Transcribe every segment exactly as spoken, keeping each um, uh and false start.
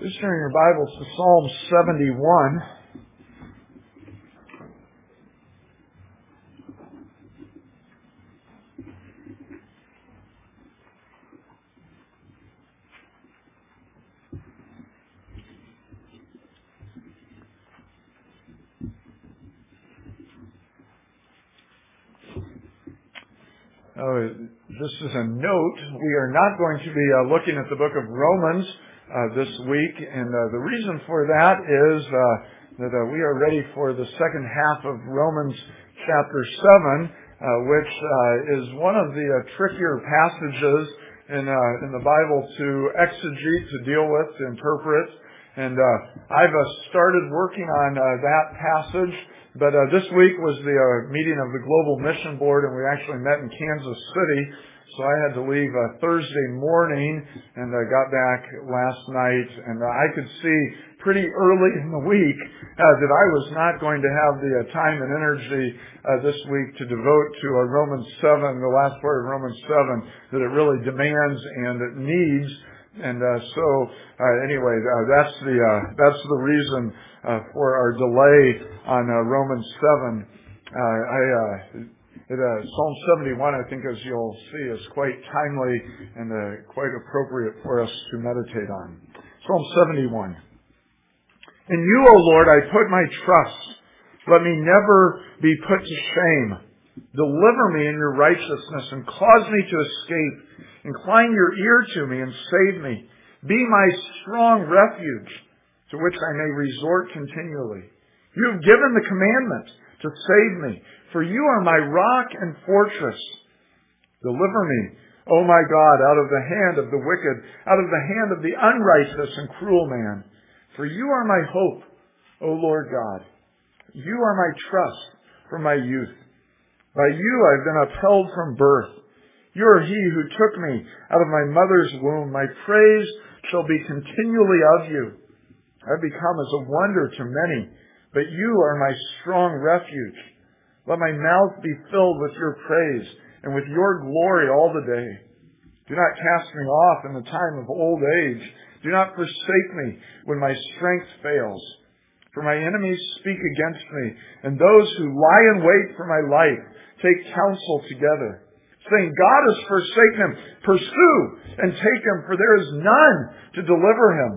Please turn your Bibles to Psalm seventy-one. Uh, just as a note, we are not going to be uh, looking at the book of Romans uh, this week, and uh, the reason for that is uh, that uh, we are ready for the second half of Romans chapter seven, uh, which uh, is one of the uh, trickier passages in uh, in the Bible to exegete, to deal with, to interpret. And uh, I've uh, started working on uh, that passage. But uh, this week was the uh, meeting of the Global Mission Board, and we actually met in Kansas City. So I had to leave uh, Thursday morning, and I got back last night. And uh, I could see pretty early in the week uh, that I was not going to have the uh, time and energy uh, this week to devote to uh, Romans seven, the last part of Romans seven, that it really demands and it needs. And uh, so, uh, anyway, uh, that's the uh, that's the reason uh, for our delay on uh, Romans seven. Uh, I uh, it, uh, Psalm seventy-one, I think, as you'll see, is quite timely and uh, quite appropriate for us to meditate on. Psalm seventy-one. In you, O Lord, I put my trust. Let me never be put to shame. Deliver me in your righteousness and cause me to escape. Incline your ear to me and save me. Be my strong refuge to which I may resort continually. You have given the commandment to save me, for you are my rock and fortress. Deliver me, O my God, out of the hand of the wicked, out of the hand of the unrighteous and cruel man. For you are my hope, O Lord God. You are my trust from my youth. By you I've been upheld from birth. You are he who took me out of my mother's womb. My praise shall be continually of you. I've become as a wonder to many, but you are my strong refuge. Let my mouth be filled with your praise and with your glory all the day. Do not cast me off in the time of old age. Do not forsake me when my strength fails. For my enemies speak against me, and those who lie in wait for my life take counsel together, saying, God has forsaken him. Pursue and take him, for there is none to deliver him.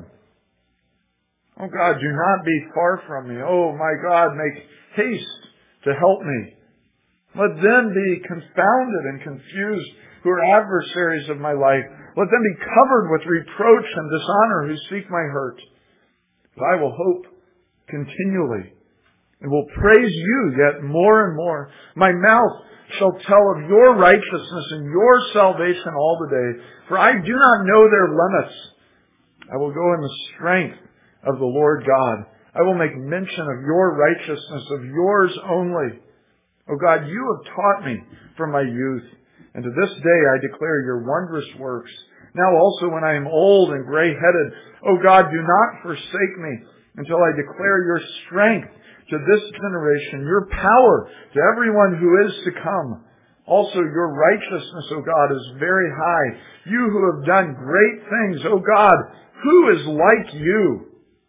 Oh God, do not be far from me. Oh my God, make haste to help me. Let them be confounded and confused who are adversaries of my life. Let them be covered with reproach and dishonor who seek my hurt. But I will hope continually and will praise you yet more and more. My mouth shall tell of your righteousness and your salvation all the day, for I do not know their limits. I will go in the strength of the Lord God. I will make mention of your righteousness, of yours only. O God, you have taught me from my youth, and to this day I declare your wondrous works. Now also when I am old and gray-headed, O God, do not forsake me until I declare your strength to this generation, your power to everyone who is to come. Also your righteousness, O God, is very high. You who have done great things, O God, who is like you?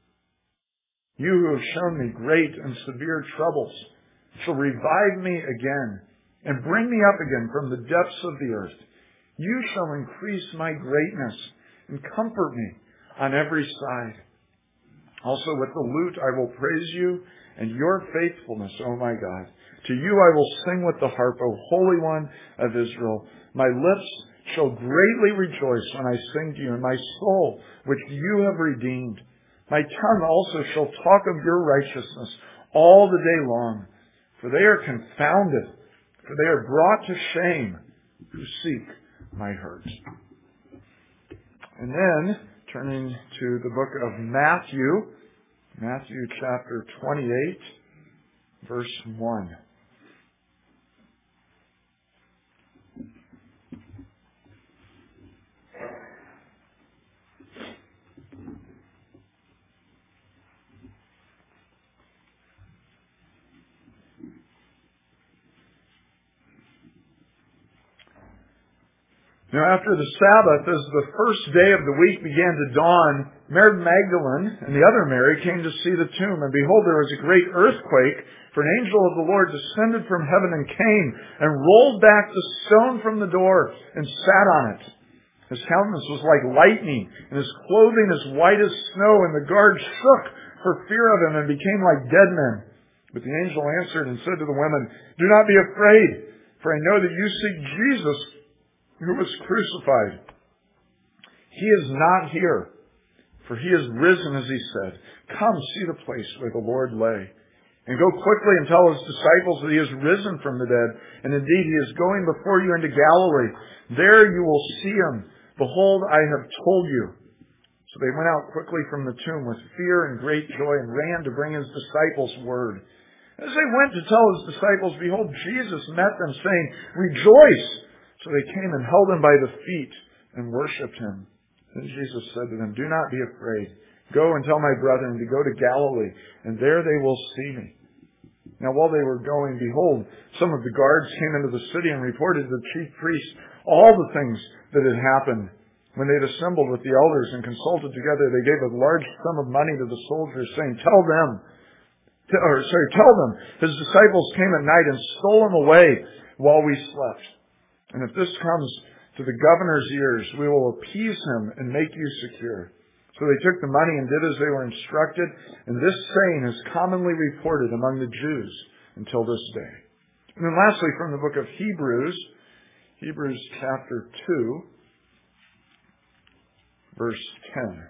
You who have shown me great and severe troubles shall revive me again and bring me up again from the depths of the earth. You shall increase my greatness and comfort me on every side. Also with the lute I will praise you and your faithfulness, O my God. To you I will sing with the harp, O Holy One of Israel. My lips shall greatly rejoice when I sing to you, and my soul, which you have redeemed. My tongue also shall talk of your righteousness all the day long. For they are confounded, for they are brought to shame who seek my hurt. And then, turning to the book of Matthew, Matthew chapter twenty-eight, verse one. Now after the Sabbath, as the first day of the week began to dawn, Mary Magdalene and the other Mary came to see the tomb. And behold, there was a great earthquake, for an angel of the Lord descended from heaven and came and rolled back the stone from the door and sat on it. His countenance was like lightning, and his clothing as white as snow, and the guards shook for fear of him and became like dead men. But the angel answered and said to the women, "Do not be afraid, for I know that you seek Jesus, who was crucified. He is not here, for he is risen, as he said. Come, see the place where the Lord lay. And go quickly and tell his disciples that he is risen from the dead. And indeed, he is going before you into Galilee. There you will see him. Behold, I have told you." So they went out quickly from the tomb with fear and great joy and ran to bring his disciples word. As they went to tell his disciples, behold, Jesus met them, saying, "Rejoice!" So they came and held him by the feet and worshipped him. Then Jesus said to them, "Do not be afraid. Go and tell my brethren to go to Galilee, and there they will see me." Now while they were going, behold, some of the guards came into the city and reported to the chief priests all the things that had happened. When they had assembled with the elders and consulted together, they gave a large sum of money to the soldiers, saying, "Tell them, or sorry, tell them, his disciples came at night and stole him away while we slept. And if this comes to the governor's ears, we will appease him and make you secure." So they took the money and did as they were instructed. And this saying is commonly reported among the Jews until this day. And then lastly, from the book of Hebrews, Hebrews chapter two, verse ten.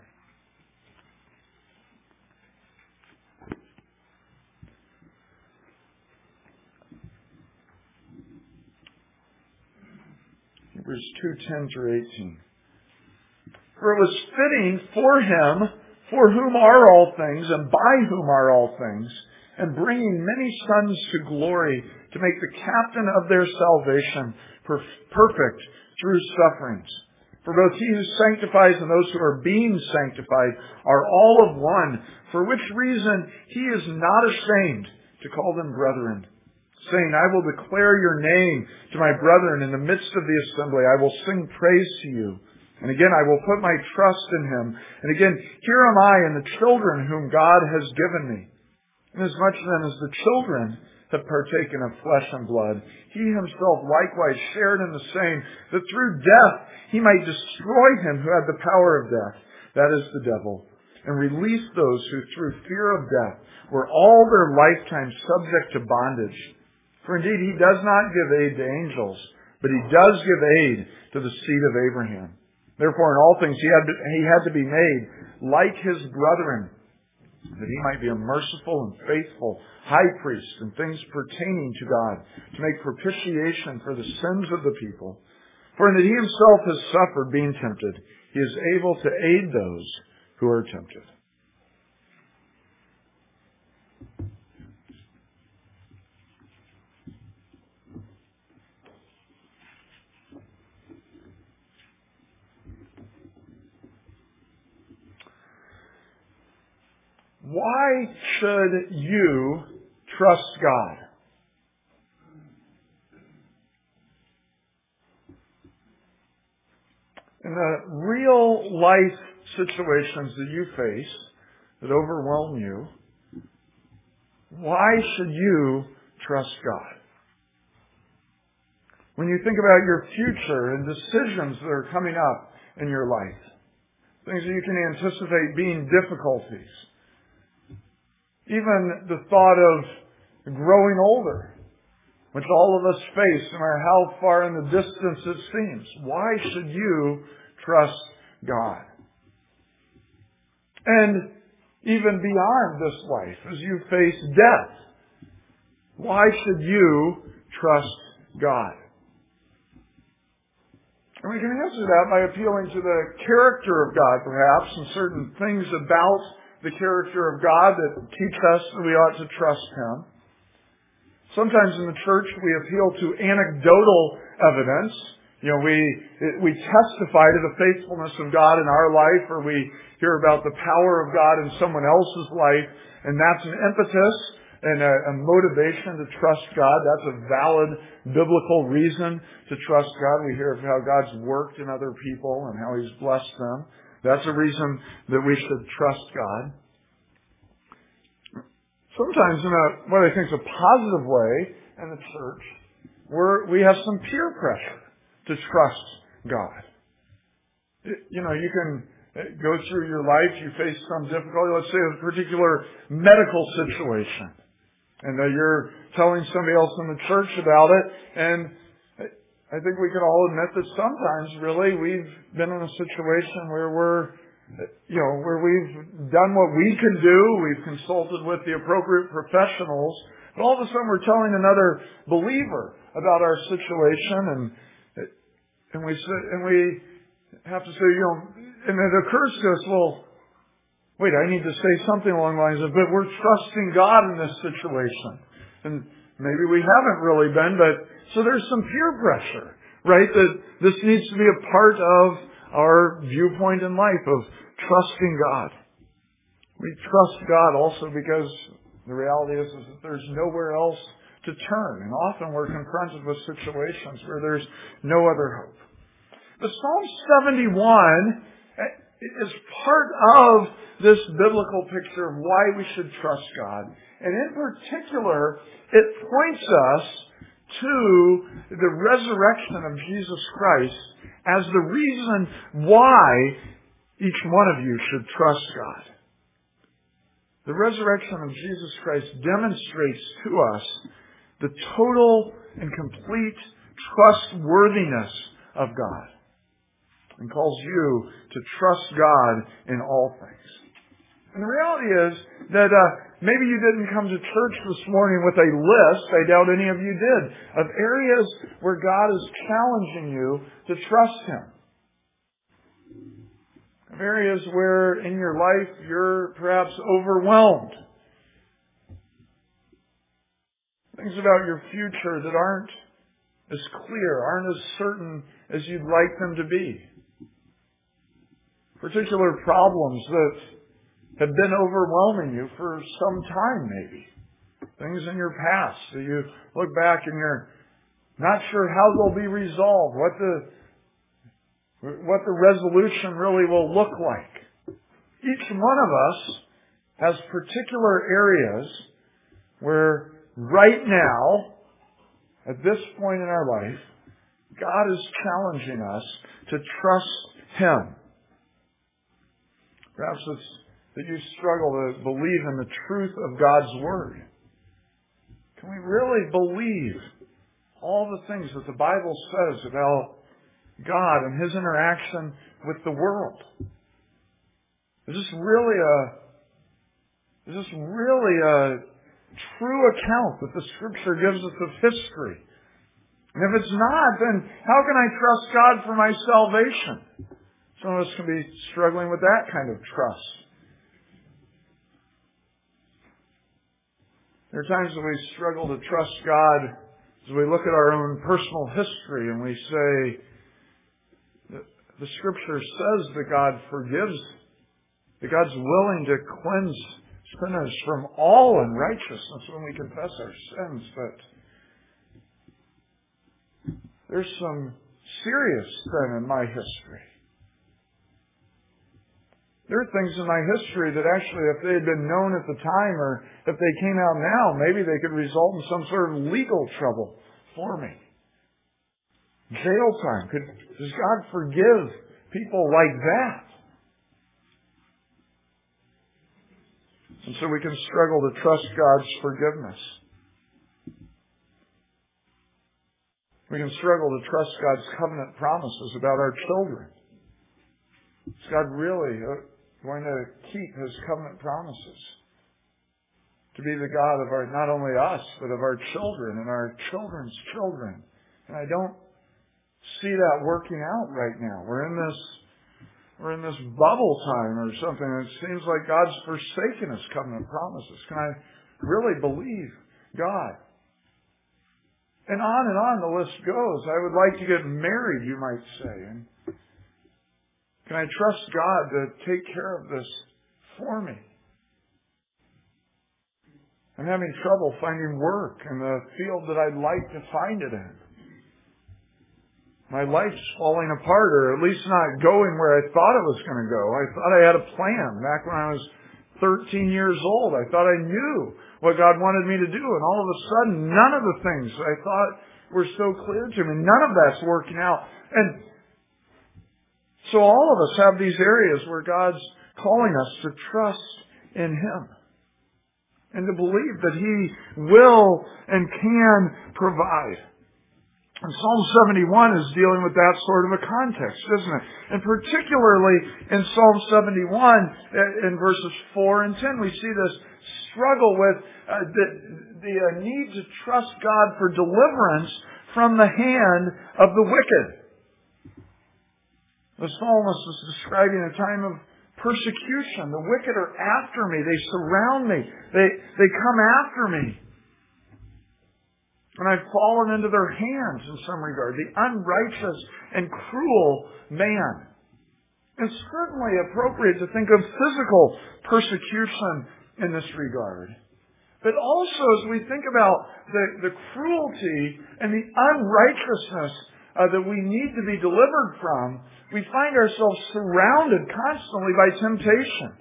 Hebrews two, ten through eighteen. "For it was fitting for him, for whom are all things, and by whom are all things, and bringing many sons to glory, to make the captain of their salvation perfect through sufferings. For both he who sanctifies and those who are being sanctified are all of one, for which reason he is not ashamed to call them brethren, saying, I will declare your name to my brethren in the midst of the assembly. I will sing praise to you. And again, I will put my trust in him. And again, here am I and the children whom God has given me. Inasmuch then as the children have partaken of flesh and blood, he himself likewise shared in the same, that through death he might destroy him who had the power of death, that is the devil, and release those who through fear of death were all their lifetime subject to bondage. For indeed he does not give aid to angels, but he does give aid to the seed of Abraham. Therefore in all things he had to, he had to be made like his brethren, that he might be a merciful and faithful high priest in things pertaining to God, to make propitiation for the sins of the people. For in that he himself has suffered being tempted, he is able to aid those who are tempted. Why should you trust God? In the real life situations that you face, that overwhelm you, why should you trust God? When you think about your future and decisions that are coming up in your life, things that you can anticipate being difficulties, even the thought of growing older, which all of us face, no matter how far in the distance it seems. Why should you trust God? And even beyond this life, as you face death, why should you trust God? And we can answer that by appealing to the character of God, perhaps, and certain things about the character of God that teach us that we ought to trust Him. Sometimes in the church we appeal to anecdotal evidence. You know, we we testify to the faithfulness of God in our life, or we hear about the power of God in someone else's life, and that's an impetus and a, a motivation to trust God. That's a valid biblical reason to trust God. We hear of how God's worked in other people and how He's blessed them. That's a reason that we should trust God. Sometimes in a, what I think is a positive way in the church, we're, we have some peer pressure to trust God. You know, you can go through your life, you face some difficulty, let's say a particular medical situation, and uh, you're telling somebody else in the church about it, and I think we can all admit that sometimes, really, we've been in a situation where we're, you know, where we've done what we can do, we've consulted with the appropriate professionals, but all of a sudden we're telling another believer about our situation, and and we and we have to say, you know, and it occurs to us, well, wait, I need to say something along the lines of, but we're trusting God in this situation. And maybe we haven't really been, but so there's some peer pressure, right? That this needs to be a part of our viewpoint in life of trusting God. We trust God also because the reality is, is that there's nowhere else to turn. And often we're confronted with situations where there's no other hope. But Psalm seventy-one is part of this biblical picture of why we should trust God. And in particular, it points us to the resurrection of Jesus Christ as the reason why each one of you should trust God. The resurrection of Jesus Christ demonstrates to us the total and complete trustworthiness of God, and calls you to trust God in all things. And the reality is that uh, maybe you didn't come to church this morning with a list, I doubt any of you did, of areas where God is challenging you to trust Him. Of areas where in your life you're perhaps overwhelmed. Things about your future that aren't as clear, aren't as certain as you'd like them to be. Particular problems that have been overwhelming you for some time maybe. Things in your past that you look back and you're not sure how they'll be resolved, what the what the resolution really will look like. Each one of us has particular areas where right now, at this point in our life, God is challenging us to trust Him. Perhaps it's that you struggle to believe in the truth of God's Word. Can we really believe all the things that the Bible says about God and His interaction with the world? Is this really a, is this really a true account that the Scripture gives us of history? And if it's not, then how can I trust God for my salvation? Some of us can be struggling with that kind of trust. There are times that we struggle to trust God as we look at our own personal history and we say, that the Scripture says that God forgives, that God's willing to cleanse sinners from all unrighteousness when we confess our sins, but there's some serious sin in my history. There are things in my history that actually, if they had been known at the time or if they came out now, maybe they could result in some sort of legal trouble for me. Jail time. Could, does God forgive people like that? And so we can struggle to trust God's forgiveness. We can struggle to trust God's covenant promises about our children. Is God really going to keep His covenant promises? To be the God of our, not only us, but of our children and our children's children. And I don't see that working out right now. We're in this, we're in this bubble time or something. It seems like God's forsaken His covenant promises. Can I really believe God? And on and on the list goes. I would like to get married, you might say. And can I trust God to take care of this for me? I'm having trouble finding work in the field that I'd like to find it in. My life's falling apart, or at least not going where I thought it was going to go. I thought I had a plan back when I was thirteen years old. I thought I knew what God wanted me to do, and all of a sudden, none of the things I thought were so clear to me, none of that's working out. And so all of us have these areas where God's calling us to trust in Him and to believe that He will and can provide. And Psalm seventy-one is dealing with that sort of a context, isn't it? And particularly in Psalm seventy-one, in verses four and ten, we see this struggle with uh, the, the uh, need to trust God for deliverance from the hand of the wicked. The psalmist is describing a time of persecution. The wicked are after me. They surround me. They, they come after me. And I've fallen into their hands in some regard. The unrighteous and cruel man. It's certainly appropriate to think of physical persecution in this regard. But also as we think about the, the cruelty and the unrighteousness uh, that we need to be delivered from, we find ourselves surrounded constantly by temptation.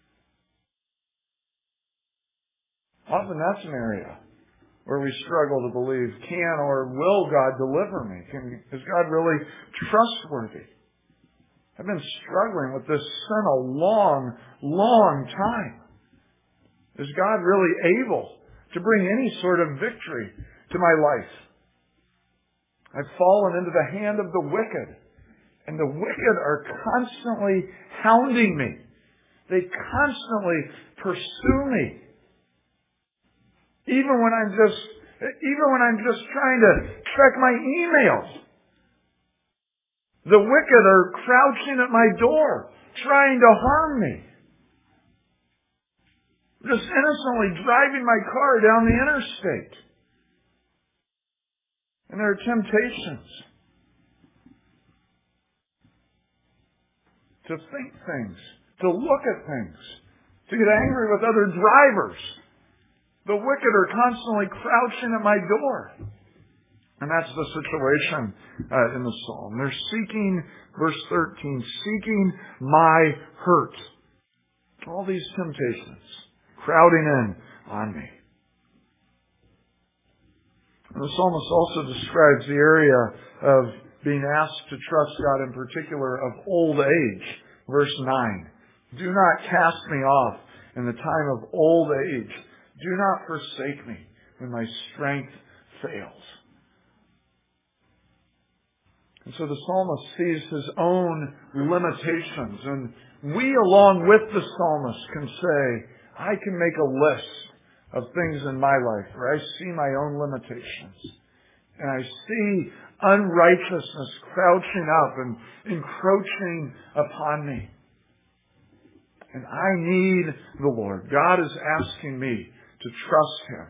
Often that's an area where we struggle to believe, can or will God deliver me? Can, is God really trustworthy? I've been struggling with this sin a long, long time. Is God really able to bring any sort of victory to my life? I've fallen into the hand of the wicked, and the wicked are constantly hounding me. They constantly pursue me. Even when I'm just, even when I'm just trying to check my emails, the wicked are crouching at my door, trying to harm me. Just innocently driving my car down the interstate. And there are temptations to think things, to look at things, to get angry with other drivers. The wicked are constantly crouching at my door. And that's the situation uh, in the psalm. They're seeking, verse thirteen, seeking my hurt. All these temptations crowding in on me. And the psalmist also describes the area of being asked to trust God, in particular of old age. Verse nine, do not cast me off in the time of old age. Do not forsake me when my strength fails. And so the psalmist sees his own limitations. And we, along with the psalmist, can say, I can make a list of things in my life where I see my own limitations. And I see unrighteousness crouching up and encroaching upon me. And I need the Lord. God is asking me to trust Him.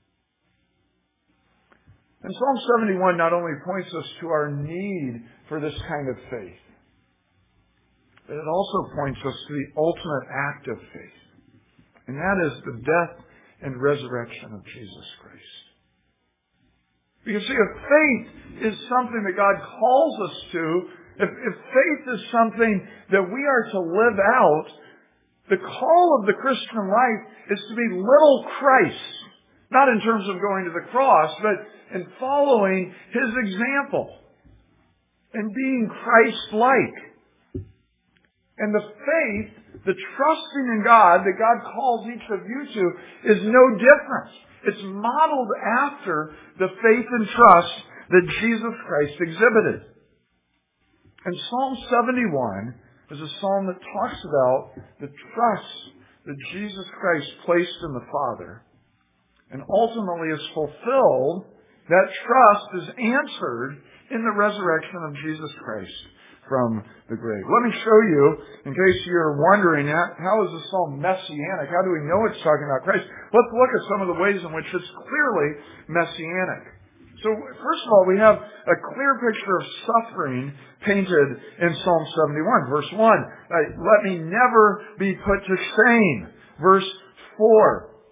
And Psalm seventy-one not only points us to our need for this kind of faith, but it also points us to the ultimate act of faith. And that is the death and resurrection of Jesus Christ. Because see, if faith is something that God calls us to, if, if faith is something that we are to live out, the call of the Christian life is to be little Christ. Not in terms of going to the cross, but in following His example. And being Christ-like. And the faith, the trusting in God that God calls each of you to, is no different. It's modeled after the faith and trust that Jesus Christ exhibited. And Psalm seventy-one is a psalm that talks about the trust that Jesus Christ placed in the Father and ultimately is fulfilled. That trust is answered in the resurrection of Jesus Christ from the grave. Let me show you, in case you're wondering, how is this psalm messianic? How do we know it's talking about Christ? Let's look at some of the ways in which it's clearly messianic. So, first of all, we have a clear picture of suffering painted in Psalm seventy-one. Verse one, let me never be put to shame. Verse four,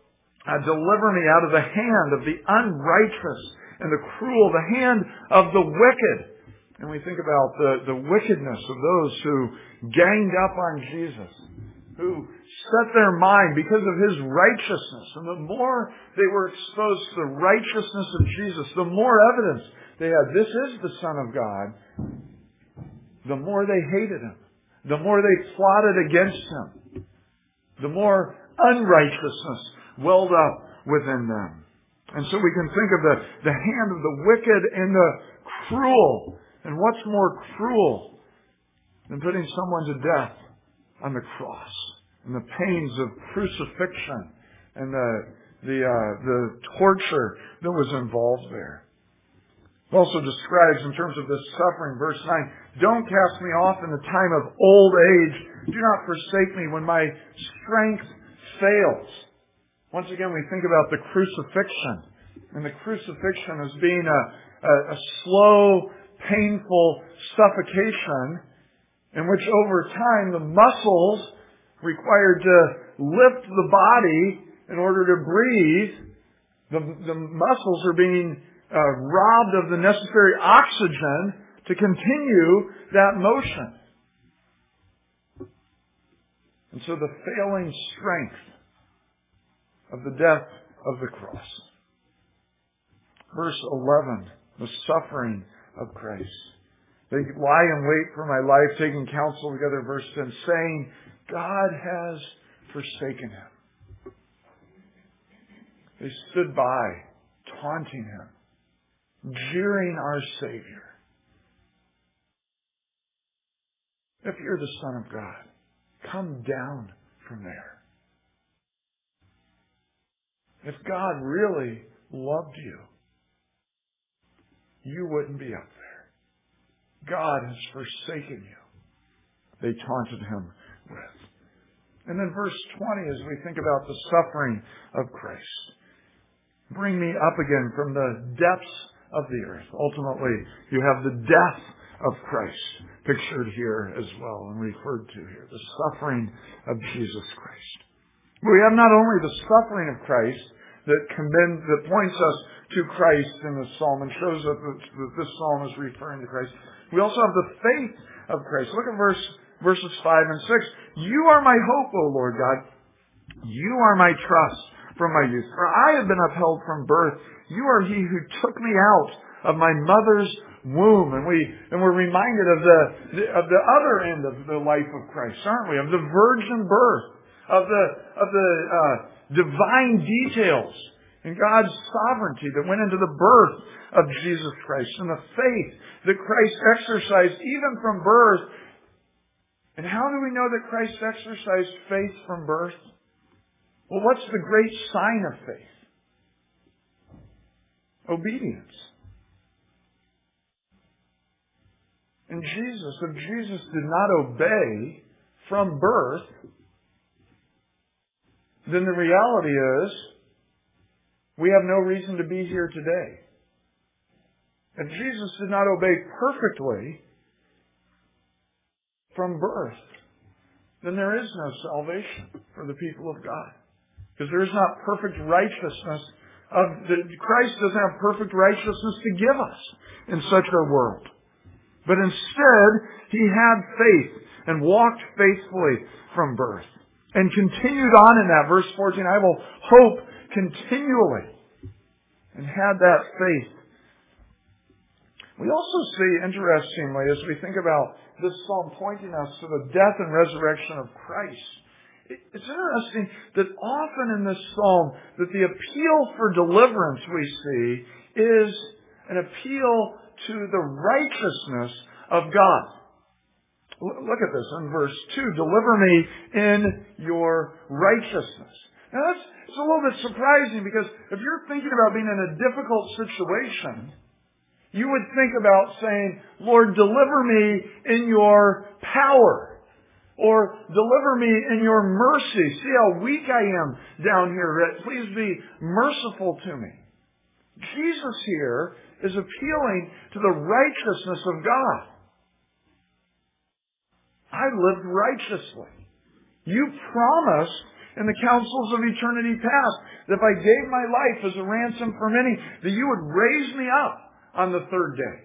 Uh, deliver me out of the hand of the unrighteous and the cruel, the hand of the wicked. And we think about the, the wickedness of those who ganged up on Jesus, who set their mind because of His righteousness. And the more they were exposed to the righteousness of Jesus, the more evidence they had, this is the Son of God, the more they hated Him, the more they plotted against Him, the more unrighteousness welled up within them. And so we can think of the, the hand of the wicked and the cruel. And what's more cruel than putting someone to death on the cross and the pains of crucifixion and the the uh, the torture that was involved there? It also describes in terms of this suffering, verse nine, don't cast me off in the time of old age. Do not forsake me when my strength fails. Once again, we think about the crucifixion. And the crucifixion as being a, a, a slow, painful suffocation in which over time the muscles required to lift the body in order to breathe, the, the muscles are being uh, robbed of the necessary oxygen to continue that motion. And so the failing strength of the death of the cross. Verse eleven, the suffering of Christ. They lie in wait for my life, taking counsel together, verse ten, saying, God has forsaken Him. They stood by, taunting Him, jeering our Savior. If you're the Son of God, come down from there. If God really loved you, you wouldn't be up there. God has forsaken you. They taunted Him with. And then verse twenty, as we think about the suffering of Christ. Bring me up again from the depths of the earth. Ultimately, you have the death of Christ pictured here as well and referred to here. The suffering of Jesus Christ. We have not only the suffering of Christ that commend, that points us to Christ in the psalm and shows that this psalm is referring to Christ. We also have the faith of Christ. Look at verse verses five and six. You are my hope, O Lord God. You are my trust from my youth. For I have been upheld from birth. You are He who took me out of my mother's womb. And we and we're reminded of the, the of the other end of the life of Christ, aren't we? Of the virgin birth. Of the of the uh, divine details and God's sovereignty that went into the birth of Jesus Christ and the faith that Christ exercised even from birth. And how do we know that Christ exercised faith from birth? Well, what's the great sign of faith? Obedience. And Jesus, if Jesus did not obey from birth, then the reality is we have no reason to be here today. If Jesus did not obey perfectly from birth, then there is no salvation for the people of God. Because there is not perfect righteousness of the, Christ doesn't have perfect righteousness to give us in such a world. But instead, He had faith and walked faithfully from birth. And continued on in that, verse fourteen, I will hope continually. And had that faith. We also see, interestingly, as we think about this psalm pointing us to the death and resurrection of Christ, it's interesting that often in this psalm, that the appeal for deliverance we see is an appeal to the righteousness of God. Look at this in verse two. Deliver me in your righteousness. Now that's it's a little bit surprising because if you're thinking about being in a difficult situation, you would think about saying, Lord, deliver me in your power. Or deliver me in your mercy. See how weak I am down here. Please be merciful to me. Jesus here is appealing to the righteousness of God. I lived righteously. You promised in the councils of eternity past, that if I gave my life as a ransom for many, that you would raise me up on the third day.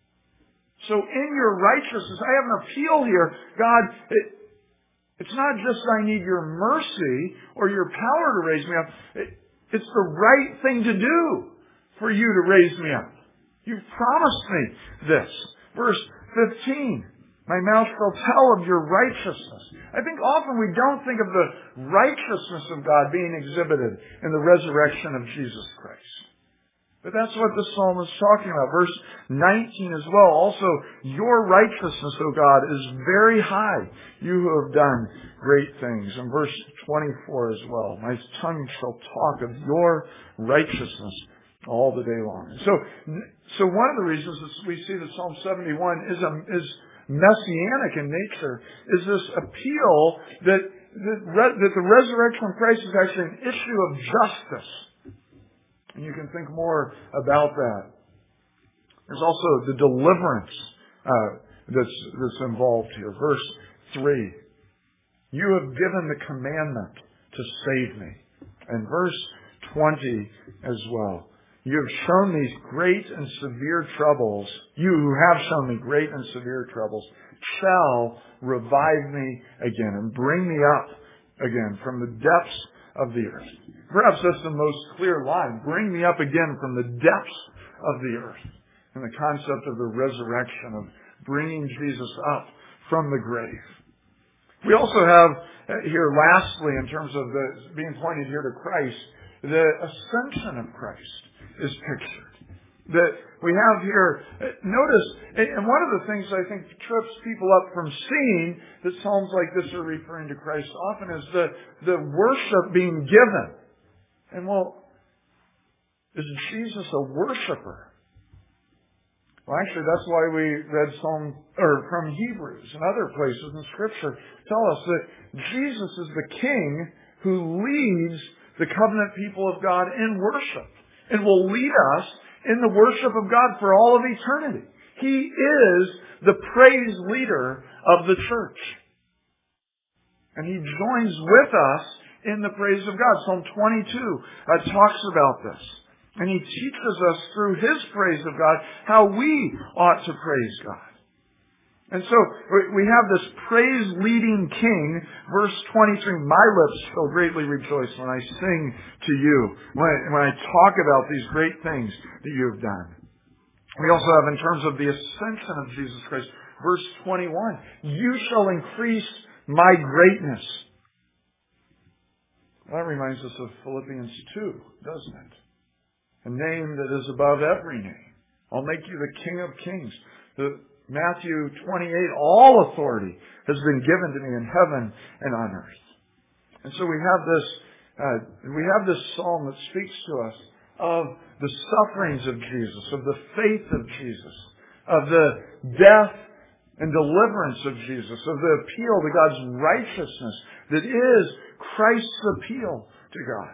So in your righteousness, I have an appeal here. God, it, it's not just I need your mercy or your power to raise me up. It, it's the right thing to do for you to raise me up. You've promised me this. Verse fifteen, my mouth shall tell of your righteousness. I think often we don't think of the righteousness of God being exhibited in the resurrection of Jesus Christ. But that's what the psalm is talking about. Verse nineteen as well. Also, your righteousness, O God, is very high. You who have done great things. And verse twenty-four as well. My tongue shall talk of your righteousness all the day long. So, so one of the reasons that we see that Psalm seventy-one is a, is messianic in nature is this appeal that, that, that the resurrection of Christ is actually an issue of justice. And you can think more about that. There's also the deliverance uh, that's, that's involved here. Verse three. You have given the commandment to save me. And verse twenty as well. You have shown me great and severe troubles. You who have shown me great and severe troubles shall revive me again and bring me up again from the depths of the earth. Perhaps that's the most clear line. Bring me up again from the depths of the earth. And the concept of the resurrection, of bringing Jesus up from the grave. We also have here, lastly, in terms of the being pointed here to Christ, the ascension of Christ is pictured. That we have here, notice, and one of the things I think trips people up from seeing that psalms like this are referring to Christ often is the, the worship being given. And well, is Jesus a worshiper? Well, actually, that's why we read Psalm, or from Hebrews and other places in Scripture tell us that Jesus is the King who leads the covenant people of God in worship and will lead us in the worship of God for all of eternity. He is the praise leader of the church. And He joins with us in the praise of God. Psalm twenty-two uh, talks about this. And He teaches us through His praise of God how we ought to praise God. And so we have this praise-leading King, verse twenty-three, my lips shall greatly rejoice when I sing to you, when, when I talk about these great things that you have done. We also have, in terms of the ascension of Jesus Christ, verse twenty-one, you shall increase my greatness. Well, that reminds us of Philippians two, doesn't it? A name that is above every name. I'll make you the King of Kings. The Matthew twenty-eight, all authority has been given to me in heaven and on earth. And so we have this, uh, we have this psalm that speaks to us of the sufferings of Jesus, of the faith of Jesus, of the death and deliverance of Jesus, of the appeal to God's righteousness that is Christ's appeal to God.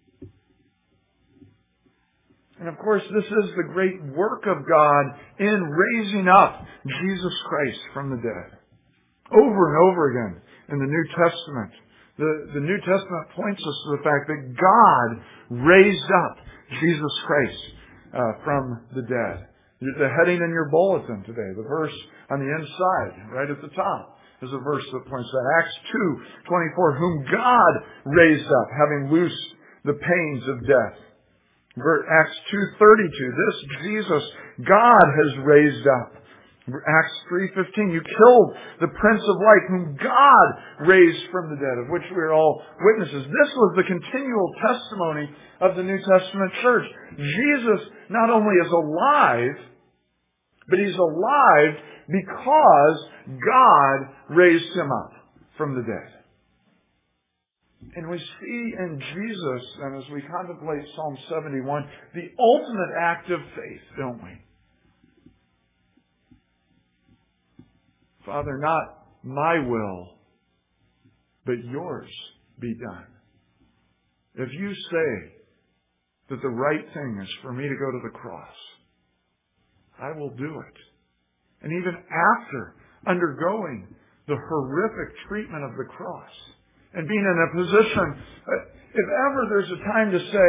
And of course, this is the great work of God in raising up Jesus Christ from the dead. Over and over again in the New Testament, the, the New Testament points us to the fact that God raised up Jesus Christ uh, from the dead. The heading in your bulletin today, the verse on the inside, right at the top, is a verse that points to that. Acts two twenty-four, whom God raised up, having loosed the pains of death. Acts two thirty-two, this Jesus God has raised up. Acts three fifteen, you killed the Prince of Life, whom God raised from the dead, of which we are all witnesses. This was the continual testimony of the New Testament church. Jesus not only is alive, but He's alive because God raised Him up from the dead. And we see in Jesus, and as we contemplate Psalm seventy-one, the ultimate act of faith, don't we? Father, not my will, but yours be done. If you say that the right thing is for me to go to the cross, I will do it. And even after undergoing the horrific treatment of the cross, and being in a position, if ever there's a time to say,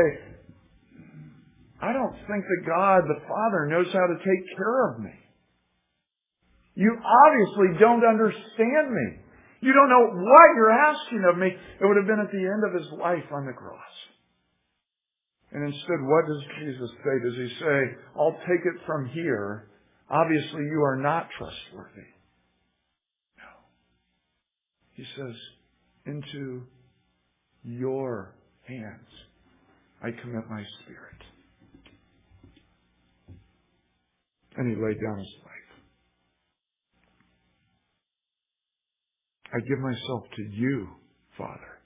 I don't think that God the Father knows how to take care of me. You obviously don't understand me. You don't know what you're asking of me. It would have been at the end of His life on the cross. And instead, what does Jesus say? Does He say, I'll take it from here. Obviously, you are not trustworthy. No. He says, into your hands I commit my spirit. And He laid down His life. I give myself to you, Father.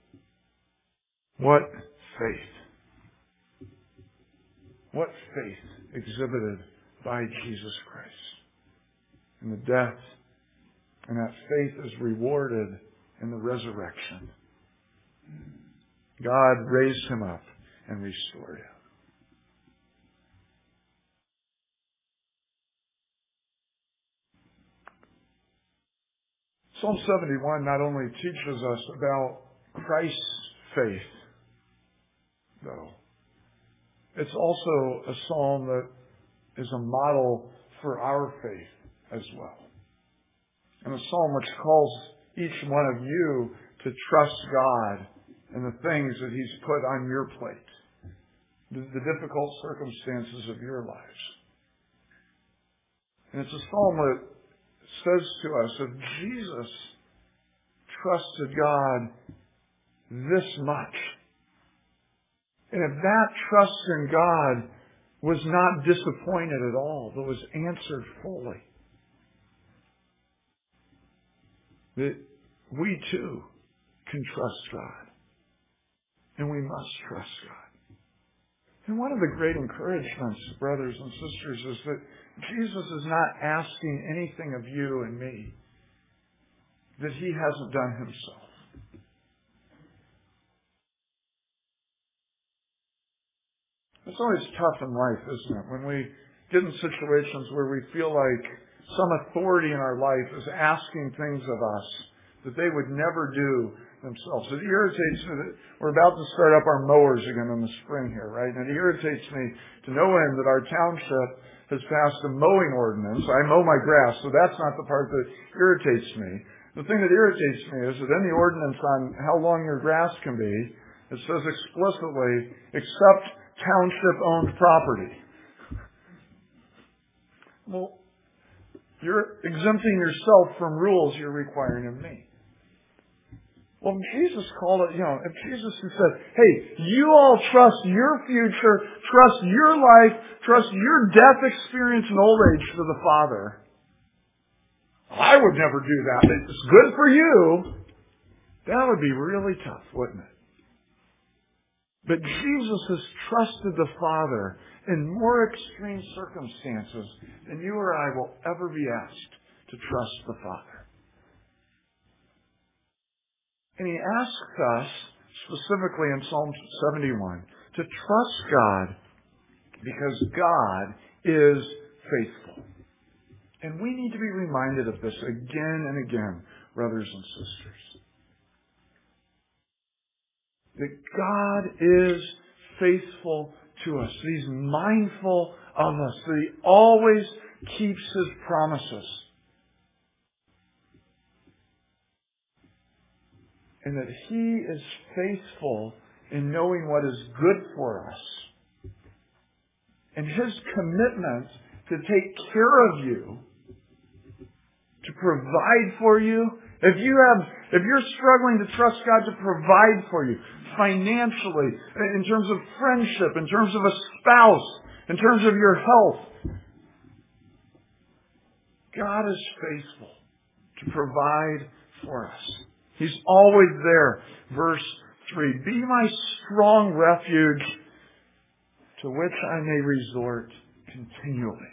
What faith. What faith exhibited by Jesus Christ. And the death, and that faith is rewarded in the resurrection. God raised Him up and restored Him. Psalm seventy-one not only teaches us about Christ's faith, though, it's also a psalm that is a model for our faith as well. And a psalm which calls each one of you to trust God in the things that He's put on your plate, the, the difficult circumstances of your lives. And it's a psalm that says to us, if Jesus trusted God this much, and if that trust in God was not disappointed at all, but was answered fully, that we too can trust God. And we must trust God. And one of the great encouragements, brothers and sisters, is that Jesus is not asking anything of you and me that He hasn't done Himself. It's always tough in life, isn't it? When we get in situations where we feel like some authority in our life is asking things of us that they would never do themselves. It irritates me that we're about to start up our mowers again in the spring here, right? And it irritates me to no end that our township has passed a mowing ordinance. I mow my grass, so that's not the part that irritates me. The thing that irritates me is that in the ordinance on how long your grass can be, it says explicitly, except township-owned property. Well, you're exempting yourself from rules you're requiring of me. Well, Jesus called it, you know, if Jesus had said, hey, you all trust your future, trust your life, trust your death experience and old age to the Father, I would never do that. It's good for you. That would be really tough, wouldn't it? But Jesus has trusted the Father in more extreme circumstances than you or I will ever be asked to trust the Father. And He asks us, specifically in Psalm seventy-one, to trust God because God is faithful. And we need to be reminded of this again and again, brothers and sisters. That God is faithful to us. That He's mindful of us. That He always keeps His promises. And that He is faithful in knowing what is good for us. And His commitment to take care of you, to provide for you. If you have, if you're struggling to trust God to provide for you financially, in terms of friendship, in terms of a spouse, in terms of your health, God is faithful to provide for us. He's always there. Verse three, be my strong refuge to which I may resort continually.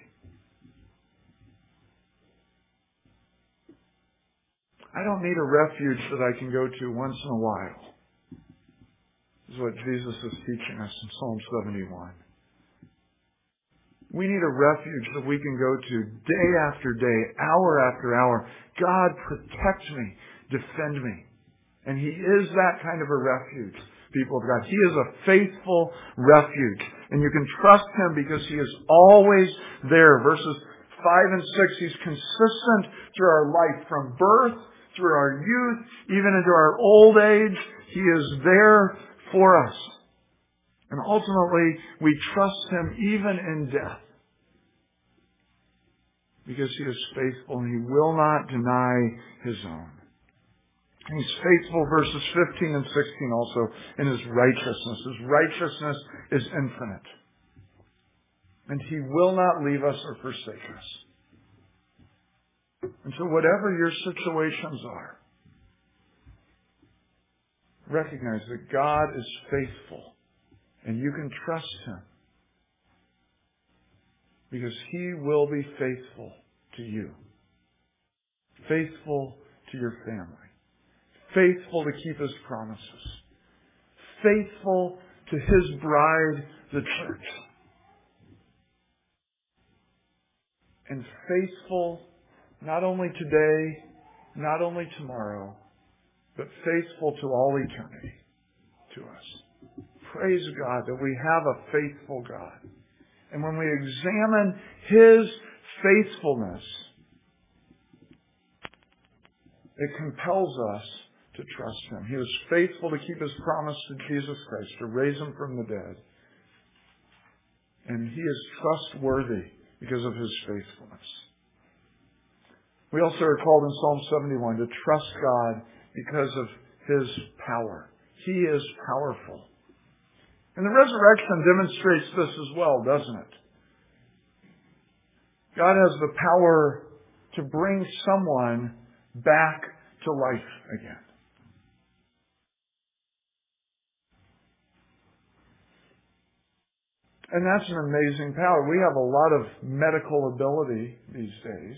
I don't need a refuge that I can go to once in a while. This is what Jesus is teaching us in Psalm seventy-one. We need a refuge that we can go to day after day, hour after hour. God, protect me, defend me, And He is that kind of a refuge, people of God. He is a faithful refuge. And you can trust Him because He is always there. Verses five and six, He's consistent through our life, from birth, through our youth, even into our old age. He is there for us. And ultimately, we trust Him even in death. Because He is faithful and He will not deny His own. And He's faithful, verses fifteen and sixteen also, in His righteousness. His righteousness is infinite. And He will not leave us or forsake us. And so whatever your situations are, recognize that God is faithful and you can trust Him because He will be faithful to you, faithful to your family, faithful to keep His promises, faithful to His bride, the church, and faithful not only today, not only tomorrow, but faithful to all eternity to us. Praise God that we have a faithful God. And when we examine His faithfulness, it compels us to trust Him. He was faithful to keep His promise to Jesus Christ, to raise Him from the dead. And He is trustworthy because of His faithfulness. We also are called in Psalm seventy-one to trust God because of His power. He is powerful. And the resurrection demonstrates this as well, doesn't it? God has the power to bring someone back to life again. And that's an amazing power. We have a lot of medical ability these days.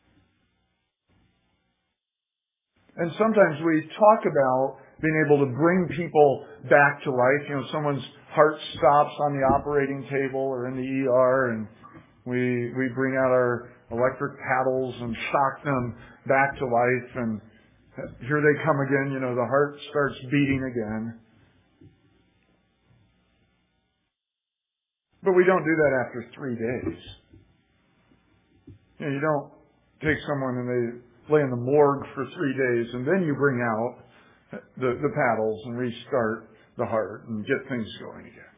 And sometimes we talk about being able to bring people back to life. You know, someone's heart stops on the operating table or in the E R, and we we bring out our electric paddles and shock them back to life, and here they come again. You know, the heart starts beating again. But we don't do that after three days. You know, you don't take someone and they lay in the morgue for three days and then you bring out the, the paddles and restart the heart and get things going again.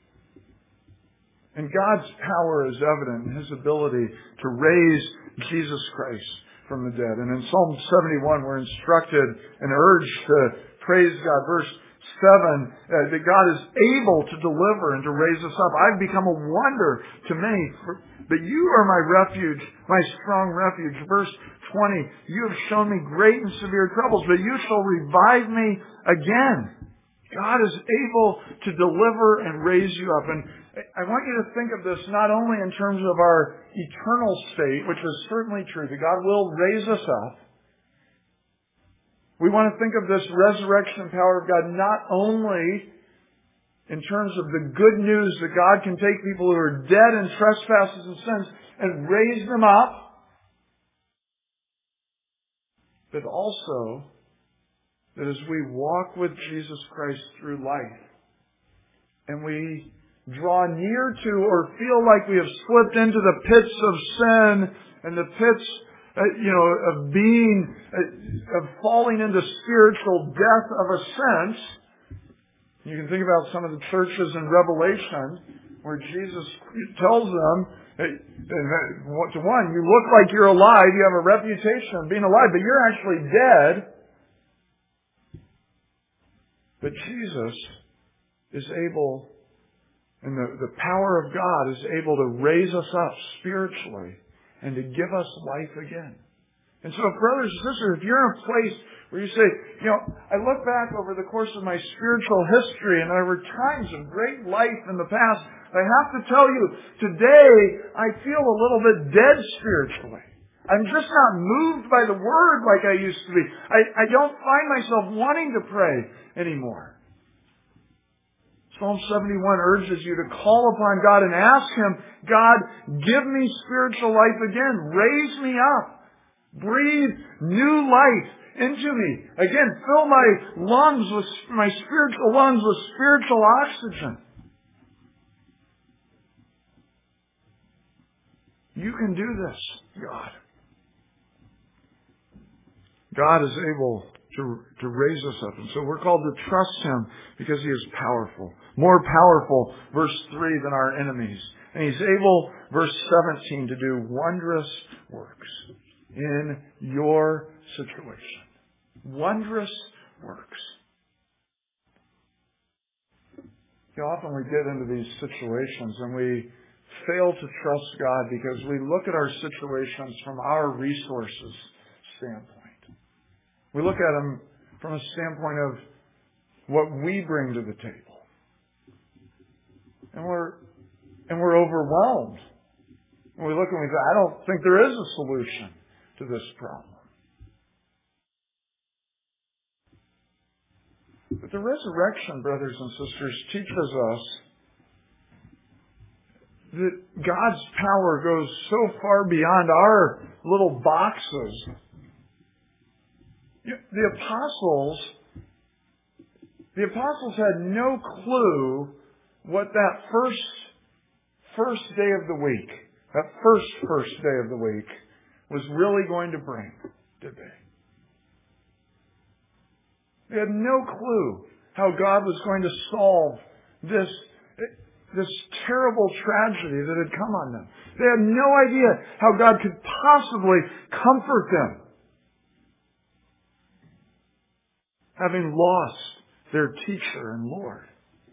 And God's power is evident in His ability to raise Jesus Christ from the dead. And in Psalm seventy-one, we're instructed and urged to praise God. Verse seven, uh, that God is able to deliver and to raise us up. I've become a wonder to many, for, but you are my refuge, my strong refuge. Verse twenty, you have shown me great and severe troubles, but you shall revive me again. God is able to deliver and raise you up. And I want you to think of this not only in terms of our eternal state, which is certainly true, that God will raise us up. We want to think of this resurrection power of God not only in terms of the good news that God can take people who are dead in trespasses and sins and raise them up, but also that as we walk with Jesus Christ through life and we draw near to or feel like we have slipped into the pits of sin and the pits Uh, you know, of being, uh, of falling into spiritual death of a sense. You can think about some of the churches in Revelation where Jesus tells them, hey, to one, you look like you're alive, you have a reputation of being alive, but you're actually dead. But Jesus is able, and the, the power of God is able to raise us up spiritually and to give us life again. And so, brothers and sisters, if you're in a place where you say, you know, I look back over the course of my spiritual history and there were times of great life in the past, I have to tell you, today I feel a little bit dead spiritually. I'm just not moved by the Word like I used to be. I, I don't find myself wanting to pray anymore. Psalm seventy-one urges you to call upon God and ask Him, God, give me spiritual life again. Raise me up. Breathe new life into me. Again, fill my lungs with, my spiritual lungs with spiritual oxygen. You can do this, God. God is able to, to raise us up. And so we're called to trust Him because He is powerful. More powerful, verse three, than our enemies. And He's able, verse seventeen, to do wondrous works in your situation. Wondrous works. You know, often we get into these situations and we fail to trust God because we look at our situations from our resources standpoint. We look at them from a standpoint of what we bring to the table. And we're and we're overwhelmed. And we look and we say, I don't think there is a solution to this problem. But the resurrection, brothers and sisters, teaches us that God's power goes so far beyond our little boxes. The apostles, the apostles had no clue what that first, first day of the week, that first, first day of the week was really going to bring, did they? They had no clue how God was going to solve this, this terrible tragedy that had come on them. They had no idea how God could possibly comfort them, having lost their teacher and Lord.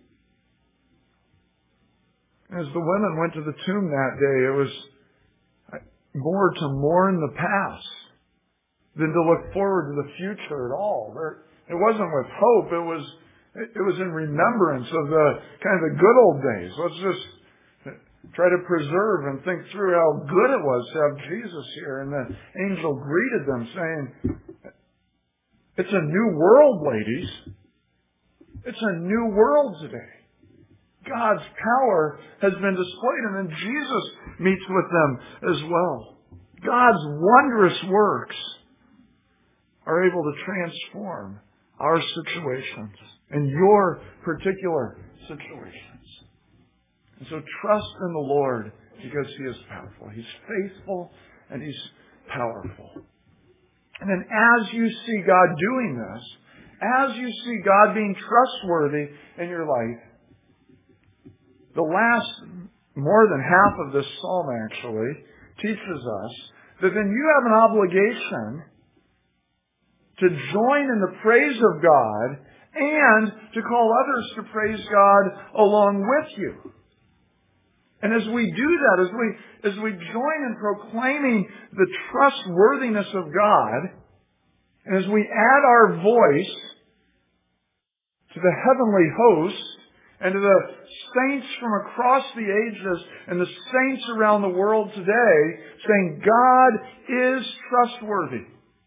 As the women went to the tomb that day, it was more to mourn the past than to look forward to the future at all. It wasn't with hope. It was it was in remembrance of the kind of the good old days. Let's just try to preserve and think through how good it was to have Jesus here. And the angel greeted them saying, it's a new world, ladies. It's a new world today. God's power has been displayed, and then Jesus meets with them as well. God's wondrous works are able to transform our situations and your particular situations. And so trust in the Lord because He is powerful. He's faithful and He's powerful. And then as you see God doing this, as you see God being trustworthy in your life, the last, more than half of this psalm actually, teaches us that then you have an obligation to join in the praise of God and to call others to praise God along with you. And as we do that, as we, as we join in proclaiming the trustworthiness of God, and as we add our voice to the heavenly host and to the saints from across the ages and the saints around the world today, saying God is trustworthy.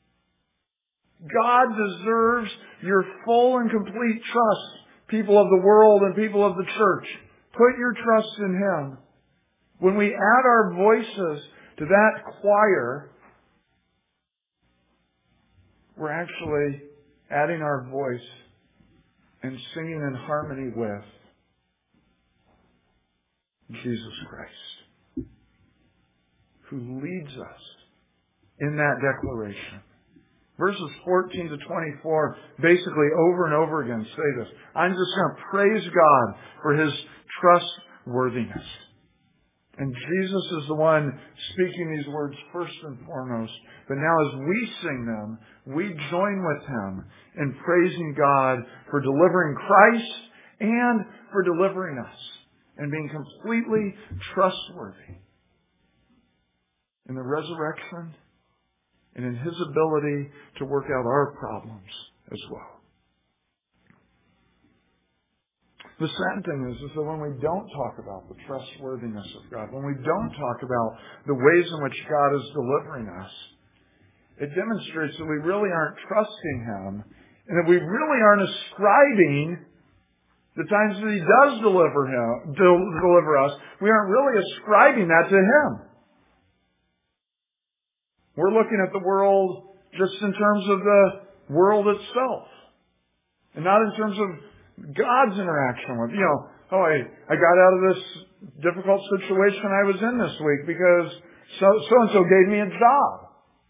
God deserves your full and complete trust, people of the world and people of the church. Put your trust in Him. When we add our voices to that choir, we're actually adding our voice and singing in harmony with Jesus Christ, who leads us in that declaration. Verses fourteen to twenty-four basically over and over again say this. I'm just going to praise God for His trustworthiness. And Jesus is the one speaking these words first and foremost. But now as we sing them, we join with Him in praising God for delivering Christ and for delivering us and being completely trustworthy in the resurrection and in His ability to work out our problems as well. The sad thing is, is that when we don't talk about the trustworthiness of God, when we don't talk about the ways in which God is delivering us, it demonstrates that we really aren't trusting Him and that we really aren't ascribing the times that He does deliver him, deliver us, we aren't really ascribing that to Him. We're looking at the world just in terms of the world itself. And not in terms of God's interaction with, you know, oh, I, I got out of this difficult situation I was in this week because so, so-and-so gave me a job.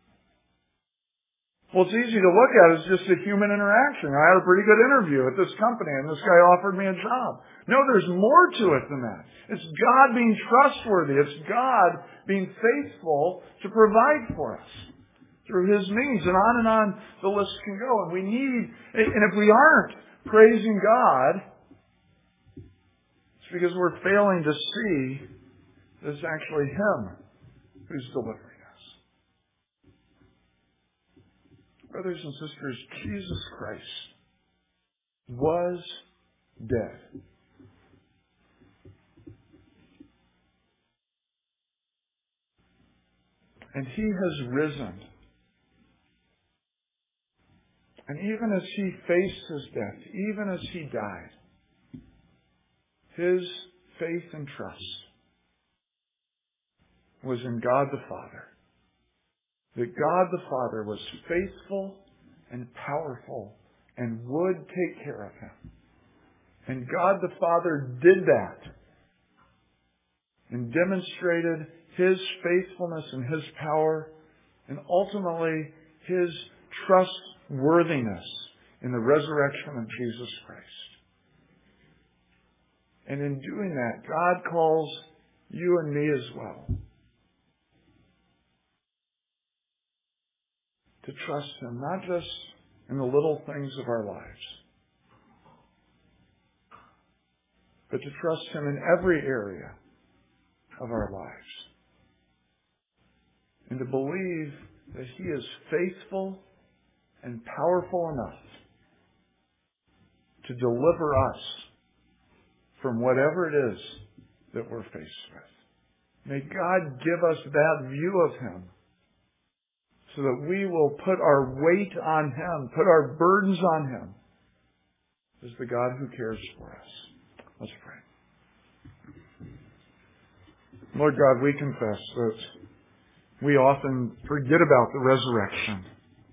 Well, it's easy to look at as just a human interaction. I had a pretty good interview at this company and this guy offered me a job. No, there's more to it than that. It's God being trustworthy. It's God being faithful to provide for us through His means, and on and on the list can go. And we need, and if we aren't praising God, it's because we're failing to see that it's actually Him who's delivering us. Brothers and sisters, Jesus Christ was dead. And He has risen. And even as He faced His death, even as He died, His faith and trust was in God the Father. That God the Father was faithful and powerful and would take care of Him. And God the Father did that and demonstrated His faithfulness and His power and ultimately His trustworthiness in the resurrection of Jesus Christ. And in doing that, God calls you and me as well to trust Him, not just in the little things of our lives, but to trust Him in every area of our lives. And to believe that He is faithful and powerful enough to deliver us from whatever it is that we're faced with. May God give us that view of Him so that we will put our weight on Him, put our burdens on Him as the God who cares for us. Let's pray. Lord God, we confess that we often forget about the resurrection.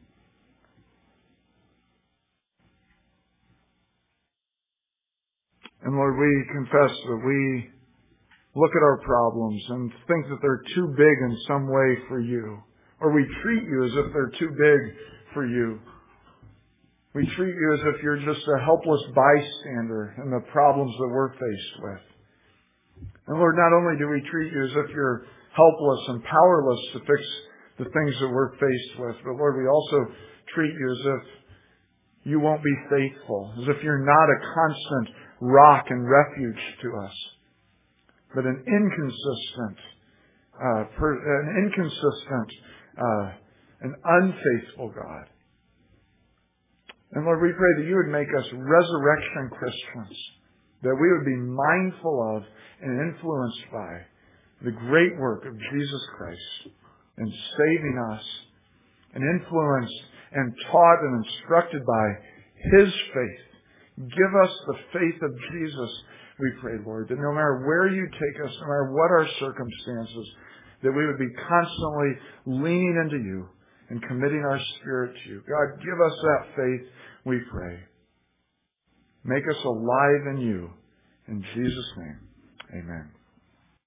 And Lord, we confess that we look at our problems and think that they're too big in some way for You. Or we treat You as if they're too big for You. We treat You as if You're just a helpless bystander in the problems that we're faced with. And Lord, not only do we treat You as if You're helpless and powerless to fix the things that we're faced with, but Lord, we also treat You as if You won't be faithful, as if You're not a constant rock and refuge to us, but an inconsistent, uh, per, an inconsistent, uh, an unfaithful God. And Lord, we pray that You would make us resurrection Christians, that we would be mindful of and influenced by the great work of Jesus Christ in saving us, and influenced and taught and instructed by His faith. Give us the faith of Jesus, we pray, Lord, that no matter where You take us, no matter what our circumstances, that we would be constantly leaning into You and committing our spirit to You. God, give us that faith, we pray. Make us alive in You. In Jesus' name, amen.